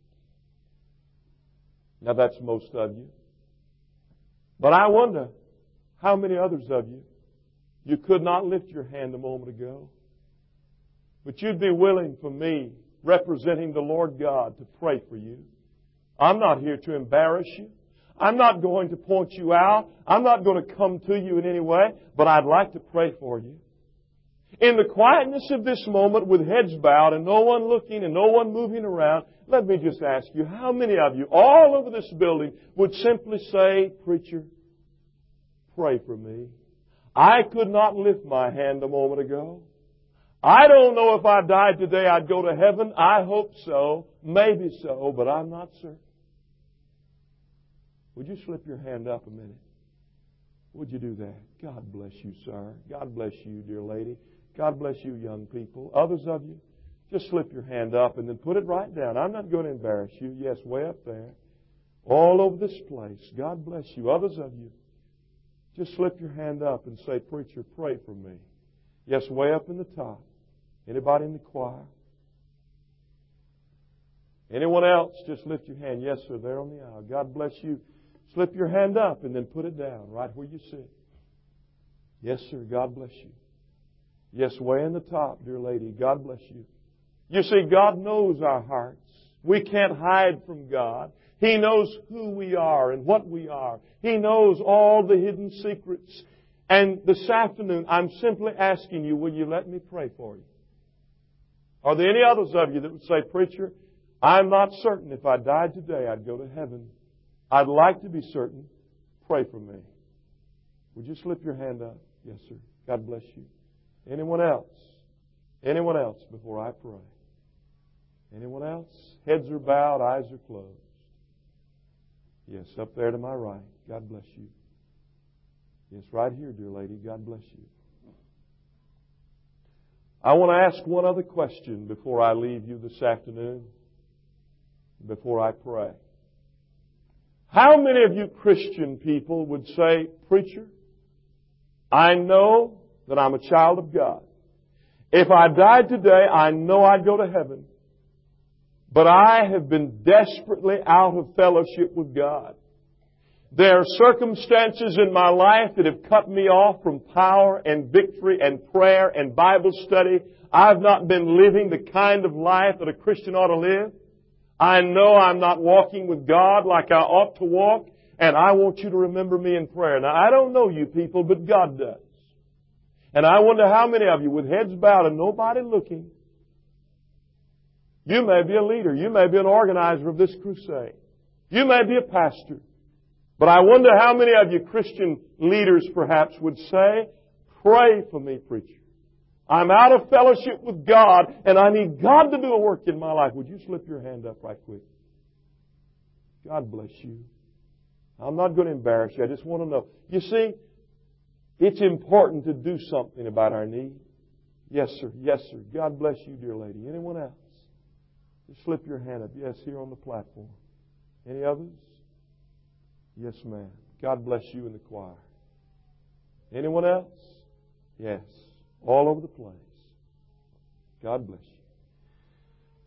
S3: Now that's most of you. But I wonder how many others of you, you could not lift your hand a moment ago, but you'd be willing for me, representing the Lord God, to pray for you. I'm not here to embarrass you. I'm not going to point you out. I'm not going to come to you in any way, but I'd like to pray for you. In the quietness of this moment, with heads bowed and no one looking and no one moving around, let me just ask you, how many of you all over this building would simply say, Preacher, pray for me? I could not lift my hand a moment ago. I don't know if I died today I'd go to heaven. I hope so. Maybe so, but I'm not certain. Would you slip your hand up a minute? Would you do that? God bless you, sir. God bless you, dear lady. God bless you, young people. Others of you, just slip your hand up and then put it right down. I'm not going to embarrass you. Yes, way up there. All over this place. God bless you. Others of you, just slip your hand up and say, Preacher, pray for me. Yes, way up in the top. Anybody in the choir? Anyone else? Just lift your hand. Yes, sir, there on the aisle. God bless you. Slip your hand up and then put it down right where you sit. Yes, sir. God bless you. Yes, way in the top, dear lady. God bless you. You see, God knows our hearts. We can't hide from God. He knows who we are and what we are. He knows all the hidden secrets. And this afternoon, I'm simply asking you, will you let me pray for you? Are there any others of you that would say, Preacher, I'm not certain if I died today I'd go to heaven. I'd like to be certain. Pray for me. Would you slip your hand up? Yes, sir. God bless you. Anyone else? Anyone else before I pray? Anyone else? Heads are bowed, eyes are closed. Yes, up there to my right. God bless you. Yes, right here, dear lady. God bless you. I want to ask one other question before I leave you this afternoon, before I pray. How many of you Christian people would say, Preacher, I know that I'm a child of God. If I died today, I know I'd go to heaven. But I have been desperately out of fellowship with God. There are circumstances in my life that have cut me off from power and victory and prayer and Bible study. I've not been living the kind of life that a Christian ought to live. I know I'm not walking with God like I ought to walk, and I want you to remember me in prayer. Now, I don't know you people, but God does. And I wonder how many of you, with heads bowed and nobody looking, you may be a leader. You may be an organizer of this crusade. You may be a pastor. But I wonder how many of you Christian leaders perhaps would say, pray for me, preacher. I'm out of fellowship with God, and I need God to do a work in my life. Would you slip your hand up right quick? God bless you. I'm not going to embarrass you. I just want to know. You see, it's important to do something about our need. Yes, sir. Yes, sir. God bless you, dear lady. Anyone else? Just slip your hand up. Yes, here on the platform. Any others? Yes, ma'am. God bless you in the choir. Anyone else? Yes. All over the place. God bless you.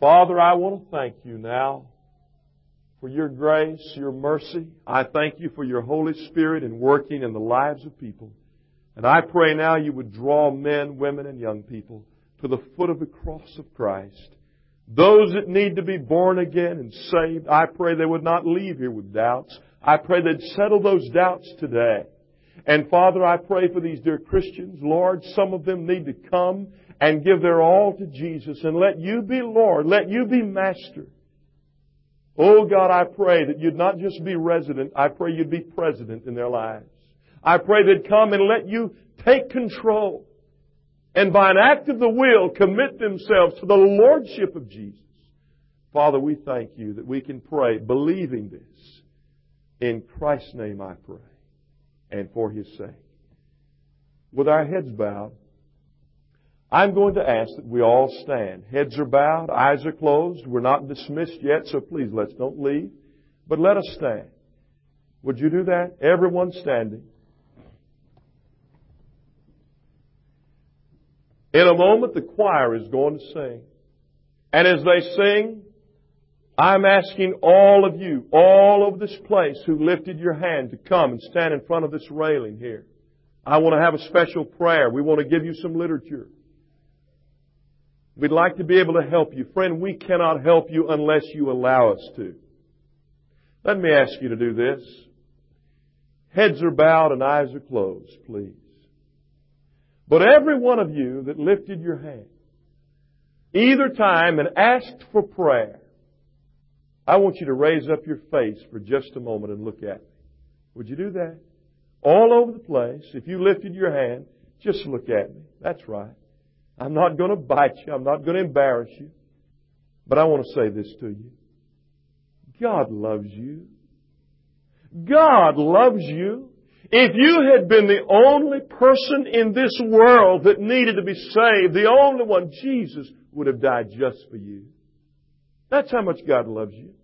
S3: Father, I want to thank you now for your grace, your mercy. I thank you for your Holy Spirit in working in the lives of people. And I pray now you would draw men, women, and young people to the foot of the cross of Christ. Those that need to be born again and saved, I pray they would not leave here with doubts. I pray they'd settle those doubts today. And Father, I pray for these dear Christians. Lord, some of them need to come and give their all to Jesus and let you be Lord. Let you be Master. Oh God, I pray that you'd not just be resident. I pray you'd be president in their lives. I pray they'd come and let you take control. And by an act of the will, commit themselves to the Lordship of Jesus. Father, we thank you that we can pray believing this. In Christ's name I pray. And for His sake. With our heads bowed, I'm going to ask that we all stand. Heads are bowed, eyes are closed. We're not dismissed yet, so please let's don't leave. But let us stand. Would you do that? Everyone standing. In a moment, the choir is going to sing. And as they sing, I'm asking all of you, all over this place who lifted your hand to come and stand in front of this railing here. I want to have a special prayer. We want to give you some literature. We'd like to be able to help you. Friend, we cannot help you unless you allow us to. Let me ask you to do this. Heads are bowed and eyes are closed, please. But every one of you that lifted your hand, either time and asked for prayer, I want you to raise up your face for just a moment and look at me. Would you do that? All over the place, if you lifted your hand, just look at me. That's right. I'm not going to bite you. I'm not going to embarrass you. But I want to say this to you. God loves you. God loves you. If you had been the only person in this world that needed to be saved, the only one, Jesus would have died just for you. That's how much God loves you.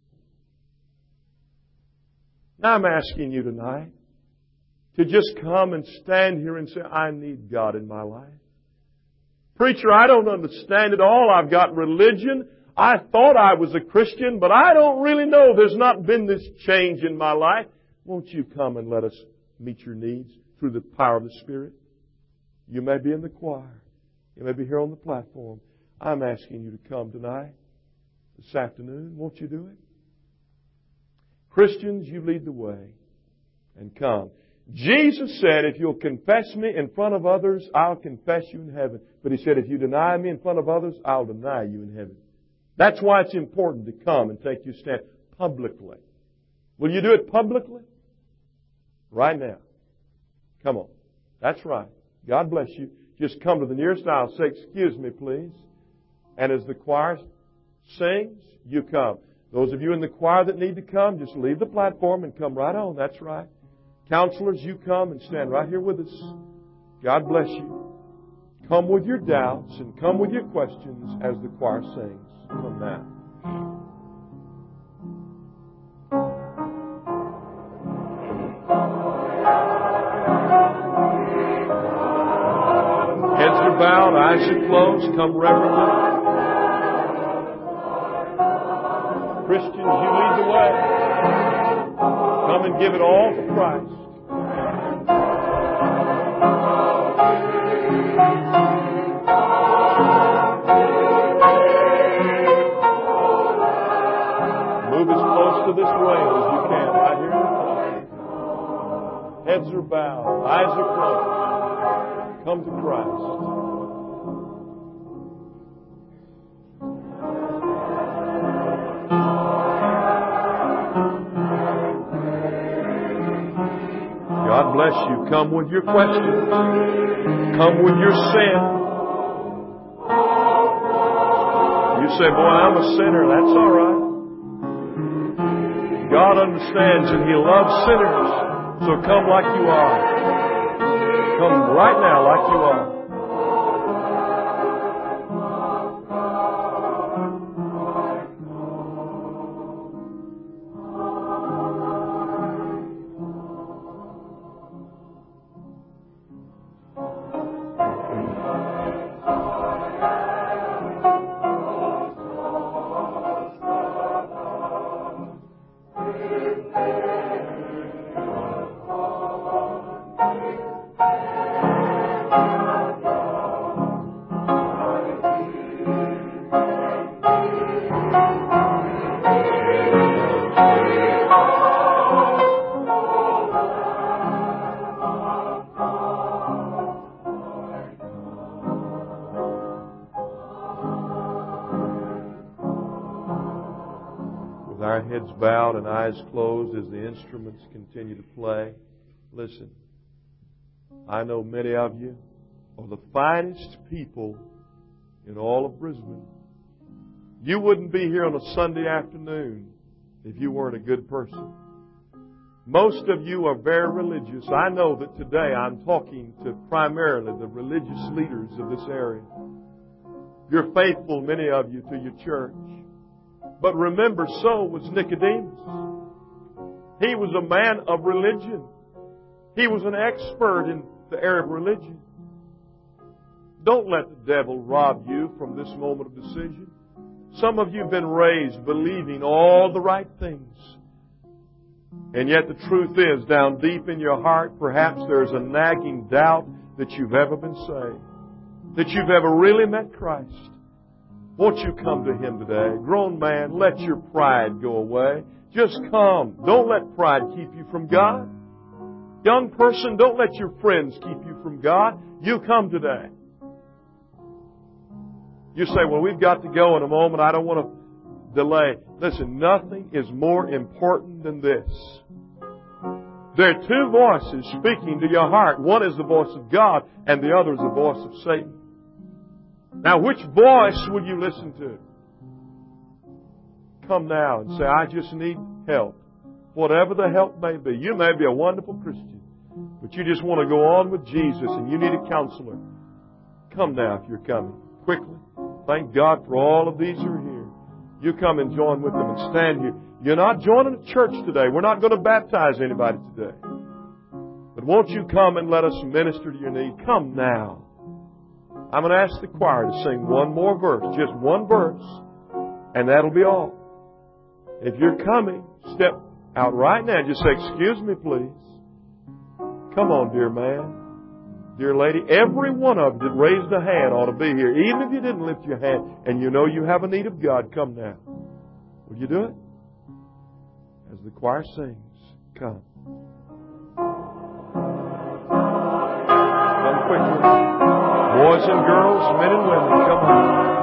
S3: Now I'm asking you tonight to just come and stand here and say, I need God in my life. Preacher, I don't understand it all. I've got religion. I thought I was a Christian, but I don't really know. There's not been this change in my life. Won't you come and let us meet your needs through the power of the Spirit? You may be in the choir. You may be here on the platform. I'm asking you to come tonight, this afternoon. Won't you do it? Christians, you lead the way and come. Jesus said, if you'll confess me in front of others, I'll confess you in heaven. But He said, if you deny me in front of others, I'll deny you in heaven. That's why it's important to come and take your stand publicly. Will you do it publicly? Right now. Come on. That's right. God bless you. Just come to the nearest aisle. Say, excuse me, please. And as the choir sings, you come. Those of you in the choir that need to come, just leave the platform and come right on. That's right. Counselors, you come and stand right here with us. God bless you. Come with your doubts and come with your questions as the choir sings. Come now. Heads are bowed, eyes are closed. Come reverently. Christians, you lead the way. Come and give it all to Christ. Move as close to this rail as you can, right here in the front. Heads are bowed, eyes are closed. Come to Christ. God bless you. Come with your questions. Come with your sin. You say, boy, I'm a sinner. That's all right. God understands and He loves sinners. So come like you are. Come right now like you are. our heads bowed and eyes closed as the instruments continue to play, listen, I know many of you are the finest people in all of Brisbane. You wouldn't be here on a Sunday afternoon if you weren't a good person. Most of you are very religious. I know that today I'm talking to primarily the religious leaders of this area. You're faithful, many of you, to your church. But remember, so was Nicodemus. He was a man of religion. He was an expert in the area of religion. Don't let the devil rob you from this moment of decision. Some of you have been raised believing all the right things. And yet the truth is, down deep in your heart, perhaps there's a nagging doubt that you've ever been saved. That you've ever really met Christ. Won't you come to Him today? Grown man, let your pride go away. Just come. Don't let pride keep you from God. Young person, don't let your friends keep you from God. You come today. You say, well, we've got to go in a moment. I don't want to delay. Listen, nothing is more important than this. There are two voices speaking to your heart. One is the voice of God, and the other is the voice of Satan. Now, which voice will you listen to? Come now and say, I just need help. Whatever the help may be. You may be a wonderful Christian, but you just want to go on with Jesus and you need a counselor. Come now if you're coming. Quickly. Thank God for all of these who are here. You come and join with them and stand here. You're not joining a church today. We're not going to baptize anybody today. But won't you come and let us minister to your need? Come now. I'm going to ask the choir to sing one more verse. Just one verse. And that'll be all. If you're coming, step out right now and just say, excuse me, please. Come on, dear man. Dear lady, every one of you that raised a hand ought to be here. Even if you didn't lift your hand and you know you have a need of God, come now. Will you do it? As the choir sings, come. Come quickly. Boys and girls, men and women, come on.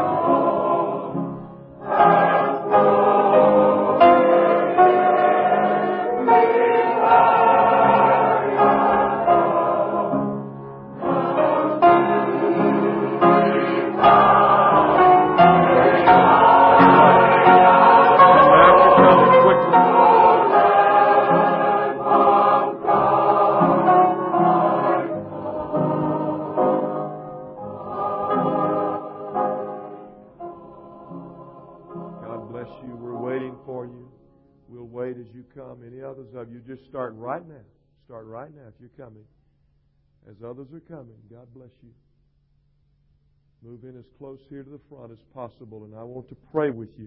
S3: Any others of you, just start right now. Start right now if you're coming. As others are coming, God bless you. Move in as close here to the front as possible, and I want to pray with you.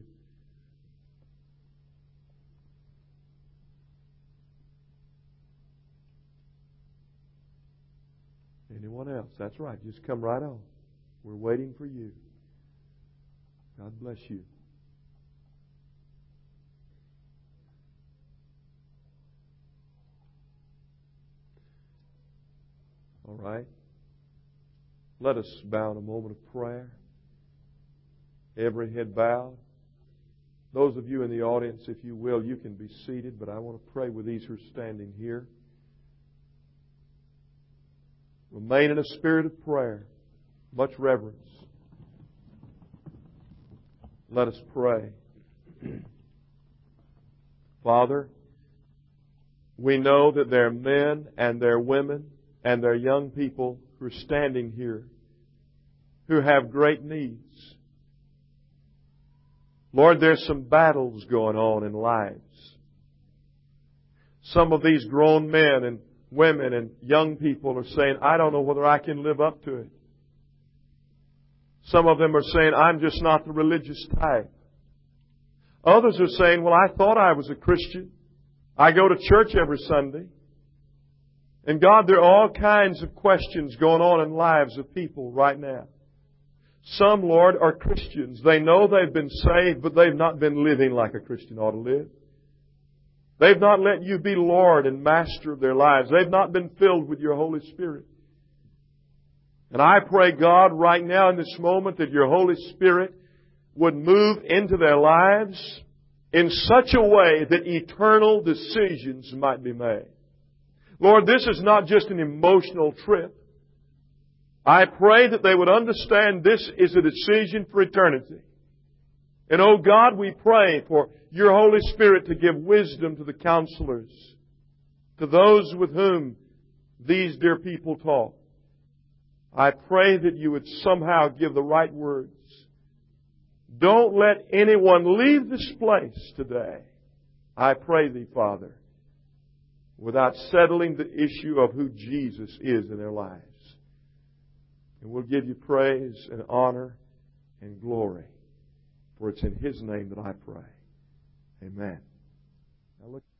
S3: Anyone else? That's right. Just come right on. We're waiting for you. God bless you. All right. Let us bow in a moment of prayer. Every head bowed. Those of you in the audience, if you will, you can be seated, but I want to pray with these who are standing here. Remain in a spirit of prayer. Much reverence. Let us pray. Father, we know that there are men and there are women and there are young people who are standing here who have great needs. Lord, there's some battles going on in lives. Some of these grown men and women and young people are saying, I don't know whether I can live up to it. Some of them are saying, I'm just not the religious type. Others are saying, well, I thought I was a Christian. I go to church every Sunday. And God, there are all kinds of questions going on in lives of people right now. Some, Lord, are Christians. They know they've been saved, but they've not been living like a Christian ought to live. They've not let You be Lord and Master of their lives. They've not been filled with Your Holy Spirit. And I pray, God, right now in this moment that Your Holy Spirit would move into their lives in such a way that eternal decisions might be made. Lord, this is not just an emotional trip. I pray that they would understand this is a decision for eternity. And oh God, we pray for Your Holy Spirit to give wisdom to the counselors, to those with whom these dear people talk. I pray that You would somehow give the right words. Don't let anyone leave this place today, I pray Thee, Father, without settling the issue of who Jesus is in their lives. And we'll give You praise and honor and glory. For it's in His name that I pray. Amen. Now look.